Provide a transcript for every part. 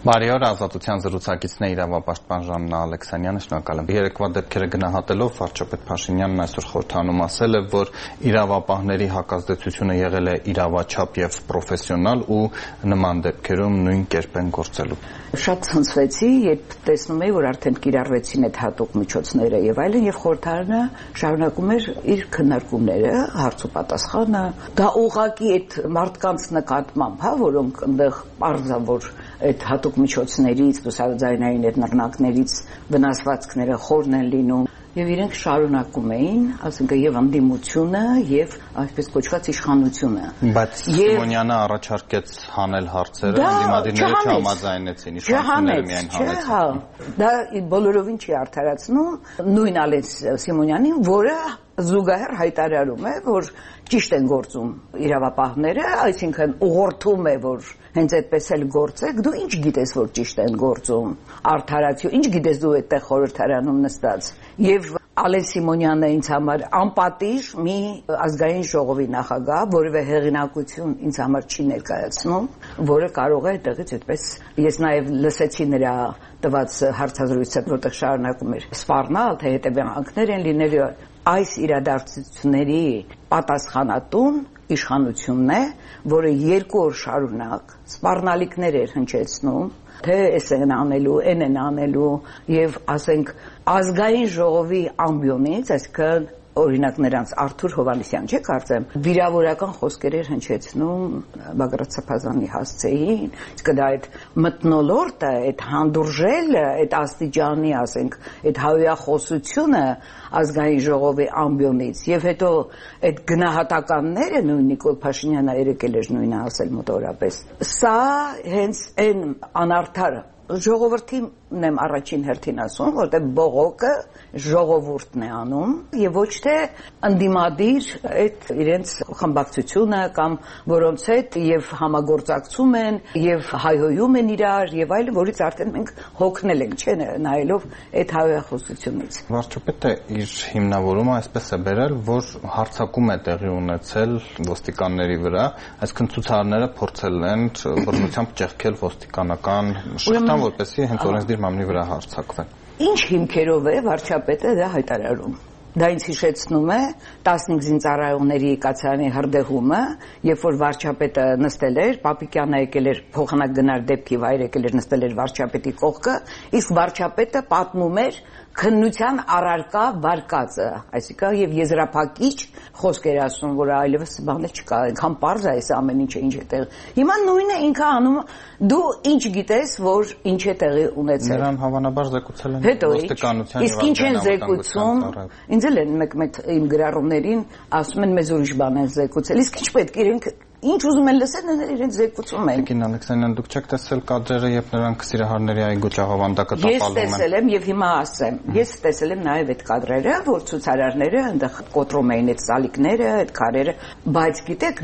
Բարի օր, Ազատության զրուցակիցն է իրավապաշտպան Ժաննա Ալեքսանյանը, շնորհակալ եմ։ Երեկվա դեպքերը գնահատելով վարչապետ Փաշինյանն այսօր խորհրդանում ասել է, որ իրավապահների հակազդեցությունը եղել է իրավաչափ եւ պրոֆեսիոնալ ու նման դեպքերում նույն կերպ են գործելու։ Շատ ցնցվեցի, երբ տեսնում էի, որ արդեն կիրառվեցին այդ հատուկ միջոցները եւ այլն, եւ խորհրդարանը շարունակում էր իր քննարկումները, հարց ու պատասխանը։ Դա ուղղակի այդ մարդկանց նկատմամբ, որոնք այնտեղ պարզավոր այդ հատուկ միջոցներից, լուսաձայնային այդ նռնակներից վնասվածքները խորն են լինում եւ իրենք շարունակում էին, ասենք եւ անդիմությունը եւ այսպես կոչված իշխանությունը։ Բայց Սիմոնյանը առաջարկեց հանել հարցերը, անդիմադիրները չհամաձայնեցին, իշխանությունները միայն հանեցին։ Հա, դա բոլորովին չի արդարացնում նույն Ալես Սիմոնյանին, որը զուգահեռ հայտարարում է, որ ճիշտ են գործում իրավապահները, այսինքն ուղղորդում է, որ հենց այդպես էլ գործեք, դու ինչ գիտես, որ ճիշտ են գործում, արդարացիություն, ինչ գիտես դու այդտեղ խորհրդարանում նստած։ Եվ Ալեն Սիմոնյանը ինձ համար անպատիժ մի ազգային ժողովի նախագահ, որևէ հեղինակություն ինձ համար չի ներկայացնում, որը կարող է այդտեղից այդպես։ Ես նաև լսեցի նրա տված հարցազրույցը, որտեղ շարունակում էր սպառնալ, թե հետևանքներ են լինելու։ Այս իրադարձությունների պատասխանատուն իշխանությունն է, որը 2 օր շարունակ սպառնալիքներ էր հնչեցնում, թե էս են անելու, են անելու եւ ասենք ազգային ժողովի ամբիոնից, այսինքն օրինակ նրանց Արթուր Հովհաննիսյան, չէ՞ կարծեմ, վիրավորական խոսքեր էր հնչեցնում Բագրատ Սրբազանի հասցեին, իսկ դա այդ մթնոլորտը, այդ հանդուրժելը, այդ աստիճանի, ասենք, այդ հայոյախոսությունը ազգային ժողովի ամբիոնից եւ հետո այդ գնահատականները նույն Նիկոլ Փաշինյանը երեկել էր նույնը ասել մոտորապես։ Սա հենց այն անարդար ժողովրդին եմ առաջին հերթին ասում, որտեղ բողոքը ժողովուրդն է անում եւ ոչ թե ընդդիմադիր այդ իրենց խմբակցությունը կամ որոնց հետ եւ համագործակցում են եւ հայհոյում են իրար եւ այլն, որից արդեն մենք հոգնել ենք, չէ՞, նայելով այդ հայհոյախոսությունից։ Վարչապետը իր հիմնավորումը այսպես է բերել, որ հարձակում է տեղի ունեցել ոստիկանների վրա, այսինքն ցուցարարները փորձել են բռնությամբ ճեղքել ոստիկանական շղթան, որպեսզի հենց օրենսդիր մամլի վրա հարձակվեն։ Ինչ հիմքերով է վարչապետը դա հայտարարում։ Դա ինձ հիշեցնում է 15 զինծառայողների կացարանի հրդեհումը, երբ որ վարչապետը նստել էր, Պապիկյանը եկել էր փոխանակ գնար դեպքի վայր, եկել էր նստել էր վարչապետի կողքը, իսկ վարչապետը պատմում էր քննության առարկա վարկածը, այսինքն եւ եզրափակիչ խոսք էր ասում, որ այլևս բանը չկա, այնքան պարզ է այս ամեն ինչը ինչ է տեղի։ Հիմա նույնը ինքը անում, դու ինչ գիտես, որ ինչ է տեղի ունեցել։ Նրան հավանաբար զեկուցել են ոստիկանության եւ ինչ են զեկուցում։ Ինձ էլ են մեկ իմ գրառումներին ասում են մեզ ուրիշ բան են զեկուցել, իսկ ինչ պետք է իրենք ինչ ուզում են լսել, նրանք իրենց զեկուցում են։ Տիկին Ալեքսանյան, դուք չեք տեսել կադրերը, երբ նրանք Սիրահարների այգու ճաղավանդակը տապալում են։ Ես տեսել եմ եւ հիմա ասեմ։ Ես տեսել եմ նաեւ այդ կադրերը, որ ցուցարարները այնտեղ կոտրում էին այդ սալիկները, այդ քարերը, բայց գիտեք,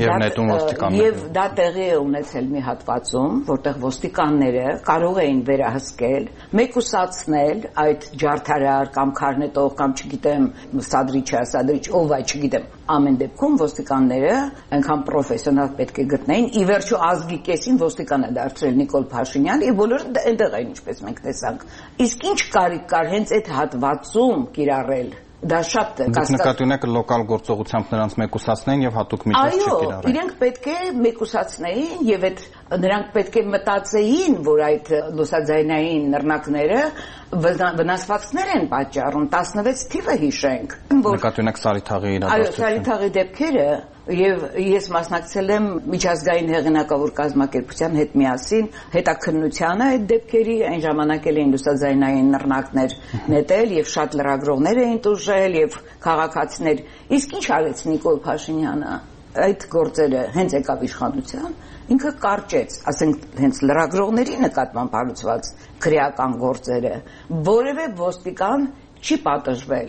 դա տեղի է ունեցել մի հատվածում, որտեղ ոստիկանները կարող էին վերահսկել, մեկուսացնել այդ ջարդարար կամ քարնետող կամ չգիտեմ, սադրիչ, ով այ չգիտեմ, ամեն դեպքում ոստիկանները այնքան պրոֆեսիոնալ պետք է գտնեին, ի վերջո ազգի կեսին ոստիկան է դարձրել Նիկոլ Փաշինյան, եւ բոլորը այնտեղ էին, ինչպես մենք տեսանք։ Իսկ ինչ կարիք կար հենց այդ հատվածում կիրառել։ Դա շատ Դուք նկատի ունեք լոկալ գործողությամբ նրանց մեկուսացնեին եւ հատուկ միջոց չկիրառեին։ Այո, իրենք պետք է մեկուսացնեին եւ այդ նրանք պետք է մտածեին, որ այդ լուսաձայնային նռնակները վնասվածքներ են պատճառում, 16 թիվը հիշենք։ Նկատի ունեք Սարիթաղի իրադարձությունը։ Այո, Սարիթաղի դեպքերը եւ ես մասնակցել եմ միջազգային հեղինակավոր կազմակերպության հետ միասին հետաքննությանը այդ դեպքերի, այն ժամանակ էլ էին լուսաձայնային նռնակներ նետել եւ շատ լրագրողներ էին տուժել եւ քաղաքացիներ։ Իսկ ինչ արեց Նիկոլ Փաշինյանը այդ գործերը հենց եկավ իշխանության, ինքը կարճեց, ասենք հենց լրագրողների նկատմամբ հարուցված քրեական գործերը, որևէ ոստիկան չի պատժվել։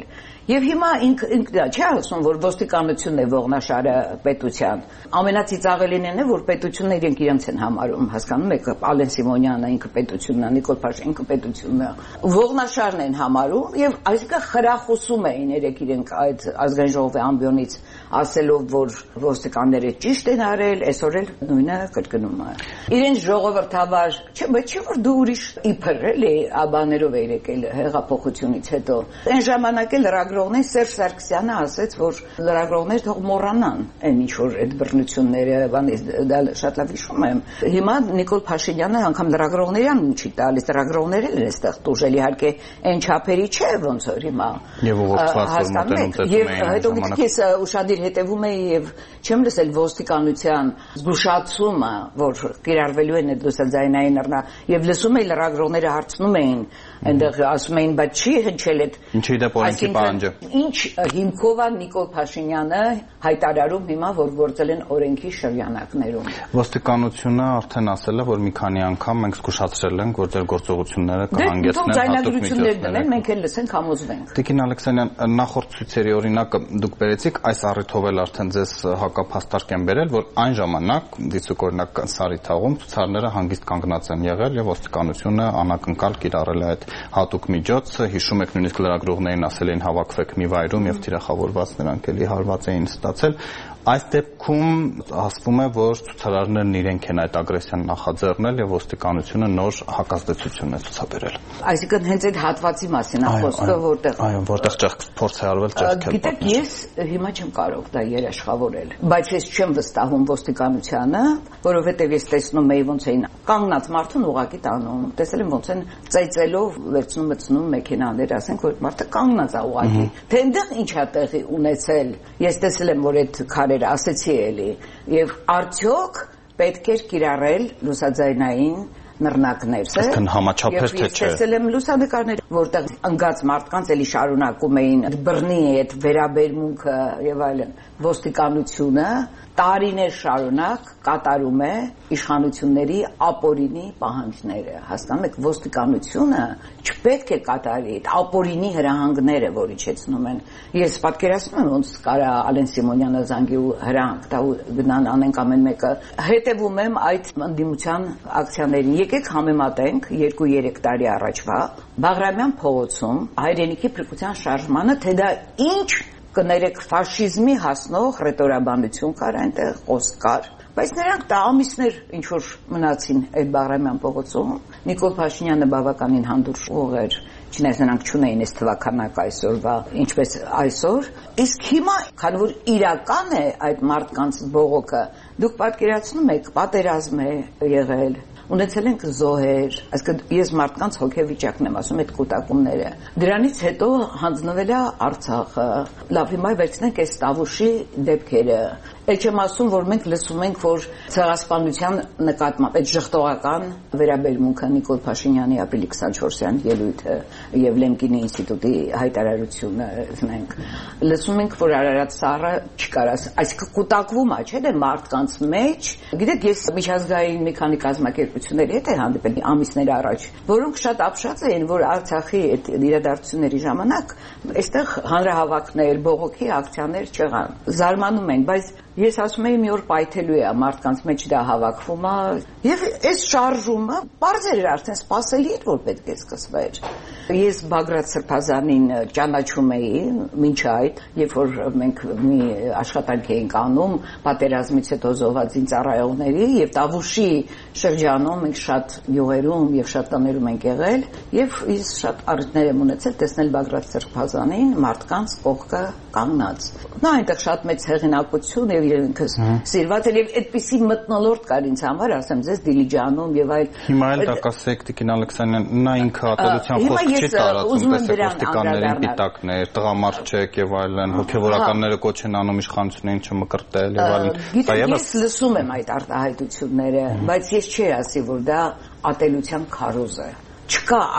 Եվ հիմա ինքն դա չի ասում, որ ոստիկանությունն է ողնաշարը պետության։ Ամենածիծաղելին է, որ պետությունն իրենք իրենց են համարում, հասկանում եք, Ալեն Սիմոնյանը ինքը պետությունն է, Նիկոլ Փաշինյանը ինքը պետությունն է։ Ողնաշարն են համարում եւ այսինքն խրախուսում էին երեք իրենք այդ ազգային ժողովի ամբիոնից ասելով, որ ոստիկանները ճիշտ են արել, այսօր էլ նույնը կրկնում է։ Իրենց ժողովրդավար, չէ՞ որ դու ուրիշ իբր էլի աբաներով էիր եկել հեղափոխությունից հետո։ Այն ժամանակ էլ լրագրողներ Սերժ Սարգսյանը ասեց, որ լրագրողներ թող մոռանան այն ինչ որ այդ բռնությունները, դա շատ լավ հիշում եմ։ Հիմա Նիկոլ Փաշինյանը անգամ լրագրողներին չի տալիս, լրագրողները էլ այստեղ տուժել, իհարկե այն չափերի չէ ոնց որ հիմա։ Եվ ուղղված ֆորմատներում տեսնում էին։ Եվ հետո գիտես ուշադիր հետևում էի եւ չեմ լսել ոստիկանության զգուշացումը, որ կիրառվելու են այդ լուսաձայնային նռնա եւ լսում էի լրագրողները հարցնում էին, այնտեղ ասում էին, բայց չի հնչել այդ ինչի դեպ օրենքի պահանջը։ Ինչ հիմքով է Նիկոլ Փաշինյանը հայտարարում հիմա, որ գործել են օրենքի շրջանակներում։ Ոստիկանությունը արդեն ասել է, որ մի քանի անգամ մենք զգուշացրել ենք, որ ձեր գործողությունները կհանգեցնեն հատուկ միջոցներ։ Մենք էլ լսենք, համոզվենք։ Տիկին Ալեքսանյան, նախորդ ցույցերի օրինակը դուք բերեցիք, այս առիթով էլ արդեն ձեզ հակափաստարկ են բերել, որ այն ժամանակ դիցուկ օրինակ Սարի թաղում ցուցարները հանգիստ կանգնած են եղել եւ ոստիկանությունը անակնկալ կիրառել է այդ հատուկ միջոցը, հիշում եք նույնիսկ լրագրողներին ասել էին հավաքվեք մի վայրում եւ թիրախավորված նրանք էլի հարված էին ստացել։ Այս դեպքում ասվում է, որ ցուցարարներն իրենք են այդ ագրեսիան նախաձեռնել եւ ոստիկանությունը նոր հակազդեցություն է ցուցաբերել։ Այսինքն հենց այդ հատվածի մասին է խոսքը, որտեղ ճեղք փորձ է արվել ճեղքել։ Գիտեք, ես հիմա չեմ կարող դա երաշխավորել, բայց ես չեմ վստահում ոստիկանությանը, որովհետեւ ես տեսնում եի ոնց էին կանգնած մարդուն ուղակի տանում, տեսել եմ ոնց են ծայծելով վերցնում մեքենաներ, ասենք որ մարդը կանգնած է ուղակի։ Թե այնտեղ ինչ է տեղի ունեցել, ես տեսել եմ, որ այդ քարերը ասեցի էլի, եւ արդյոք պետք էր կիրառել լուսաձայնային նռնակներ, Այսինքն համաչափեր թե չէ։ Ես տեսել եմ լուսանկարներ, որտեղ ընկած մարդկանց էլի շարունակում էին բռնի այդ վերաբերմունքը եւ այլն։ Ոստիկանությունը տարիներ շարունակ կատարում է իշխանությունների ապօրինի պահանջները։ Հասկանում եք, ոստիկանությունը չպետք է կատարի այդ ապօրինի հրահանգները, որ իջեցնում են։ Ես պատկերացնում եմ ոնց կարա Ալեն Սիմոնյանը զանգի ու հրահանգ տա ու գնան անենք ամեն մեկը։ Հետևում եմ այդ ընդդիմության ակցիաներին։ Եկեք համեմատենք 2-3 տարի առաջվա Բաղրամյան փողոցում հայրենիքի փրկության շարժմանը, թե դա ինչ կներեք ֆաշիզմի հասնող ռետորաբանություն կար այնտեղ, խոսք կար, բայց նրանք դա ամիսներ ինչ որ մնացին այդ Բաղրամյան փողոցում։ Նիկոլ Փաշինյանը բավականին հանդուրժ ուղ էր, չնայած նրանք չունեին այս թվականակը այսօրվա, ինչպես այսօր, իսկ հիմա, քանի որ իրական է այդ մարդկանց բողոքը, դուք պատկերացնում եք, պատերազմ է եղել, ունեցել ենք զոհեր, այսինքն ես մարդկանց հոգեվիճակն եմ ասում այդ կուտակումները։ Դրանից հետո հանձնվել է Արցախը։ Լավ, հիմա վերցնենք այս Տավուշի դեպքերը։ Էլ չեմ ասում, որ մենք լսում ենք, որ ցեղասպանության նկատմամբ այդ ժխտողական վերաբերմունքը Նիկոլ Փաշինյանի ապրիլի 24-յան ելույթը եւ Լեմկինի ինստիտուտի հայտարարությունը մենք լսում ենք, որ Արարատ սառը չկարաս, այսինքն կուտակվում է, չէ՞ դե մարդկանց մեջ։ Գիտեք, ես միջազգային մի քանի կազմակերպությունների հետ հանդիպել ամիսներ առաջ, որոնք շատ ապշած էին, որ Արցախի այդ իրադարձությունների ժամանակ այստեղ հանրահավաքներ, բողոքի ակցիաներ չեղան։ Զարմանում են, բայց ես ասում եմ մի օր պայթելու է մարդկանց մեջ դա հավաքվում է եւ այս շարժումը բարձր էր արդեն սпасելի էր որ պետք է սկսվեր։ Ես Բագրատ Սրբազանին ճանաչում էի մինչ այդ, երբ որ մենք մի աշխատանք էինք անում պատերազմից հետո զոհվածին ծառայողների եւ Տավուշի շրջանում մենք շատ յուղերում եւ շատ տներում ենք եղել եւ ես շատ առիթներ եմ ունեցել տեսնել Բագրատ Սրբազանին մարդկանց կողքը կանգնած։ Նա այնտեղ շատ մեծ հեղինակություն եւ ինքս սիրված էր եւ այդպիսի մթնոլորտ կար ինձ համար, ասեմ ձեզ Դիլիջանում եւ այլ։ Հիմա էլ դա կասեք Տիկին Ալեքսանյան, նա ինքը ատելության խոսք չի տարածում, տեսեք ոստիկաններին պիտակներ, տղամարդչեք եւ այլն, հոգեվորականները կոչ են անում իշխանություններին չմկրտել եւ այլն։ Գիտեք, ես լսում եմ այդ արտահայտությունները, բայց ես չի ասի, որ դա ատելության քարոզ է։ Չկա այդ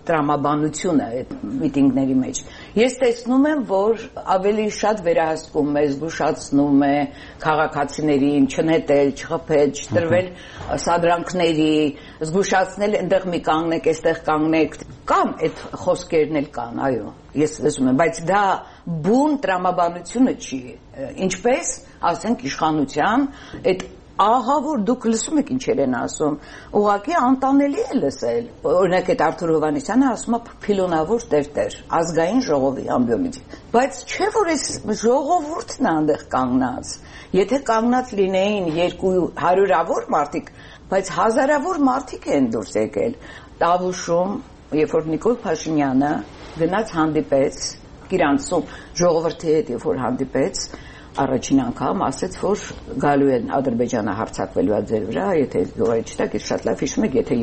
տրամաբանությունը այդ միտինգների մեջ։ Ես տեսնում եմ, որ ավելի շատ վերահսկում է, զգուշացնում է քաղաքացիներին, չնետել, չխփել, չտրվել սադրանքների, զգուշացնել այնտեղ մի կանգնեք, այստեղ կանգնեք, կամ այդ խոսքերն էլ կան, այո, ես լսում եմ, բայց դա բուն տրամաբանությունը չի, ինչպես, ասենք, իշխանության այդ ահա որ դուք լսում եք ինչեր են ասում, ուղղակի անտանելի է լսել։ Օրինակ այդ Արթուր Հովհաննիսյանը ասում է փիլոնավոր տերտեր, ազգային ժողովի ամբիոնից։ Բայց չէ որ այս ժողովուրդն է այնտեղ կանգնած։ Եթե կանգնած լինեին 200-ավոր մարդիկ, բայց հազարավոր մարդիկ են դուրս եկել։ Տավուշում, երբ որ Նիկոլ Փաշինյանը գնաց հանդիպեց Կիրանցում ժողովրդի հետ, երբ որ հանդիպեց, առաջին անգամ ասեց, որ գալու են Ադրբեջանը հարձակվելու է ձեր վրա, եթե գորի չտակ, ես շատ լավ հիշում եք, եթե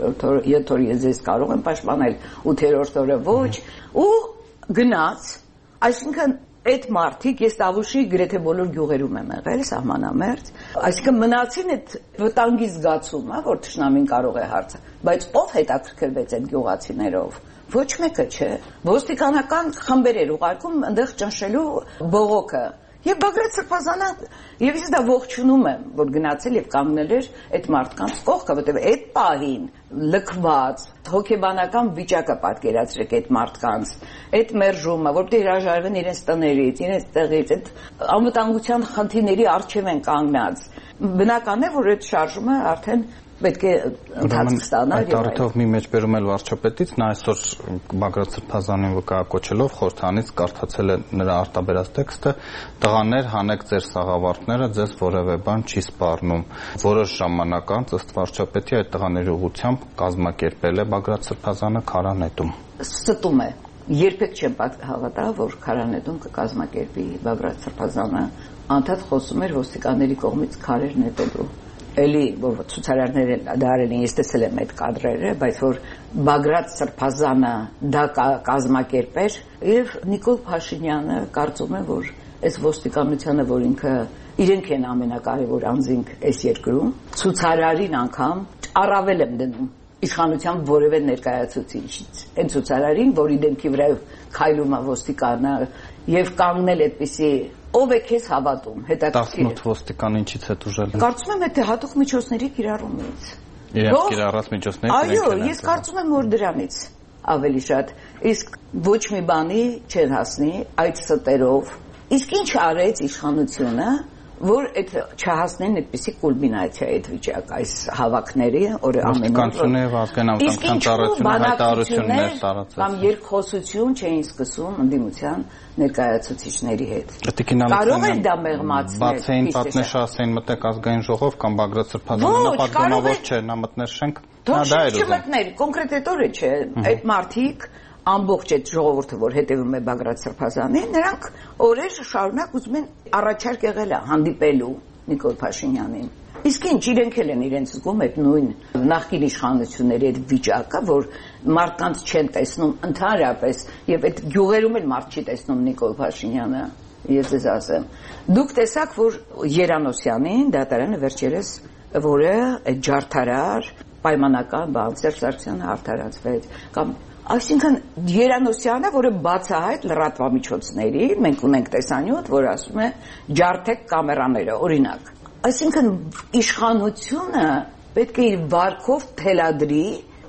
7 օր ես ձեզ կարող եմ պաշտպանել, 8-րդ օրը ոչ, ու գնաց, այսինքն այդ մարդիկ, ես Տավուշի գրեթե բոլոր գյուղերում եմ եղել, սահմանամերձ, այսինքն մնացին այդ վտանգի զգացումը, որ թշնամին կարող է հարձակվել, բայց ով հետաքրքրվեց այդ գյուղացիներով։ Ոչ մեկը չէ։ Ոստիկանական խմբեր էր ուղարկում այնտեղ ճնշելու բողոքը։ Եվ Բագրատ Սրբազանը, եւ ես դա ողջունում եմ, որ գնացել եւ կանգնել էր այդ մարդկանց կողքը, որտեղ այդ պահին լքված հոգեբանական վիճակը պատկերացրեք այդ մարդկանց, այդ մերժումը, որտեղ հրաժարվեն իրենց տներից, իրենց տեղից, այդ անվտանգության խնդիրների առջև են կանգնած։ Բնական է, որ այդ շարժումը արդեն պետք է ընթացք ստանա։ Այդ առիթով մի մեջբերում էլ վարչապետից, նա այսօր Բագրատ Սրբազանին վկայակոչելով խորհրդանից կարդացել է նրա արտաբերած տեքստը. «Տղաներ, հանեք ձեր սաղավարտները, ձեզ որևէ բան չի սպառնում»։ Որոշ ժամանակ անց ըստ վարչապետի այդ տղաների ուղղությամբ կազմակերպել է Բագրատ Սրբազանը Քարանետում։ Ստում է։ Երբեք չեմ հավատա, որ Քարանետում կկազմակերպի Բագրատ Սրբազանը, անդադ խոսում էր ոստիկանների կողմից քարեր նետելու։ Էլի որ ցուցարարները դա արել են, ես տեսել եմ այդ կադրերը, բայց որ Բագրատ Սրբազանը դա կազմակերպեր, եւ Նիկոլ Փաշինյանը կարծում է, որ այս ոստիկանությունը, որ ինքը իրենք են ամենակարևոր անձինք այս երկրում, ցուցարարին անգամ առավել եմ դնում իշխանության որևէ ներկայացուցիչից։ Այն ցուցարարին, որի դեմքի վրա քայլում է ոստիկանը եւ կանգնել այդպիսի ով է քեզ հավատում, հետաքրքիր։ 18 ոստիկան ինչից է դժել։ Կարծում եմ այդ հատուկ միջոցների կիրառումից։ Իրենց կիրառած միջոցներից։ Այո, ես կարծում եմ որ դրանից ավելի շատ։ Իսկ ոչ մի բանի չեն հասնի այդ ստերով։ Իսկ ինչ արեց իշխանությունը, որ այդ չհասնեն այդպիսի կուլմինացիա այդ վիճակ, այս հավաքների, օրը ամեն ոստիկանությունը եւ ազգային անվտանգության ծառայությունը հայտարարություններ տարածեց։ Կամ երկխոսություն չէին սկսում ընդդիմության ներկայացուցիչների հետ։ Կարող է դա մեղմացնել։ Բացեին պատնեշը ասեին մտեք ազգային ժողով կամ Բագրատ Սրբազանը, նա պատգամավոր չէ, նա մտներ շենք։ Դա չէ մտներ, կոնկրետ այդ օրը չէ, այդ մարդիկ ամբողջ այդ ժողովուրդը, որ հետևում է Բագրատ Սրբազանին, նրանք օրեր շարունակ ուզում են առաջարկ եղել հանդիպելու Նիկոլ Փաշինյանին։ Իսկ ինչ իրենք էլ են իրենց զգում այդ նույն նախկին իշխանությունների այդ վիճակը, որ մարդկանց չեն տեսնում ընդհանրապես եւ այդ գյուղերում էլ մարդ չի տեսնում Նիկոլ Փաշինյանը։ Ես ձեզ ասեմ, դուք տեսաք, որ Երանոսյանին դատարանը վերջերս, որը այդ ջարդարար պայմանական բան Սերժ Սարգսյանը արդարացվեց կամ այսինքն Երանոսյանը, որը բացահայտ լրատվամիջոցների, մենք ունենք տեսանյութ, որ ասում է ջարդեք կամերաները, օրինակ։ Այսինքն իշխանությունը պետք է իր վարկով թելադրի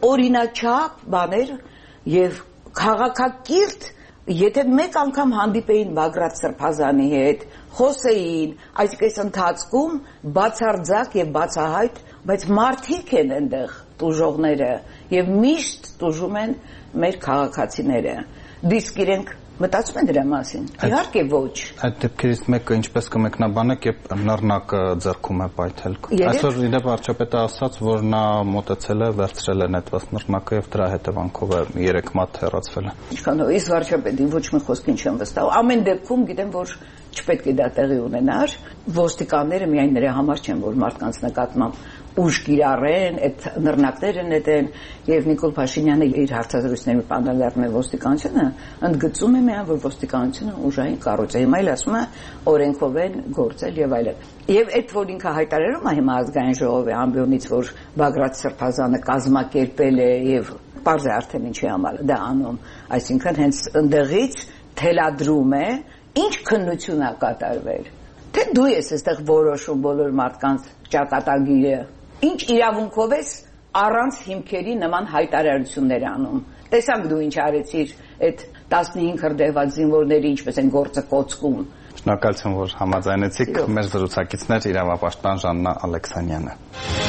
օրինաչափ բաներ եւ քաղաքակիրթ, եթե մեկ անգամ հանդիպեին Բագրատ Սրբազանի հետ, խոսեին, այսինքն ընթացքում բացարձակ եւ բացահայտ, բայց մարդիկ են այնտեղ տուժողները եւ միշտ տուժում են մեր քաղաքացիները։ Դիսկ իրենք մտածում են դրա մասին։ Իհարկե ոչ։ Այդ դեպքերից մեկը ինչպես կմեկնաբանեք, երբ նռնակը ձեռքում է պայթել։ Այսօր իդեպ վարչապետը ասաց, որ նա մոտեցել է, վերցրել է նետված նռնակը եւ դրա հետևանքով է 3 մատ հեռացվել է։ Ինչքան ես վարչապետի ոչ մի խոսքին չեմ վստահ։ Ամեն դեպքում գիտեմ, որ չպետք է դա տեղի ունենար։ Ոստիկանները միայն նրա համար չեն, որ մարդկանց նկատմամբ ուժ կիրառեն, այդ նռնակները նետեն եւ Նիկոլ Փաշինյանը իր հարցազրույցների պանդալարում է ոստիկանությունը, ընդգծում է միայն, որ ոստիկանությունը ուժային կառույց է, հիմա էլ ասում է օրենքով են գործել եւ այլն։ Եվ այդ որ ինքը հայտարարում է հիմա ազգային ժողովի ամբիոնից, որ Բագրատ Սրբազանը կազմակերպել է եւ բարձ է արդեն ինչի համար դա անում, այսինքն հենց ընդեղից թելադրում է, ինչ քննություն է կատարվել, թե դու ես այստեղ որոշում բոլոր մարդկանց ճակատագիրը, ինչ իրավունքով ես առանց հիմքերի նման հայտարարություններ անում, տեսակ դու ինչ արեցիր այդ 15 հրդեհված զինվորների ինչպես են գործը կոծկում։ Շնորհակալություն, որ համաձայնեցիք, մեր զրուցակիցներ իրավապաշտպան Ժաննա Ալեքսանյանը։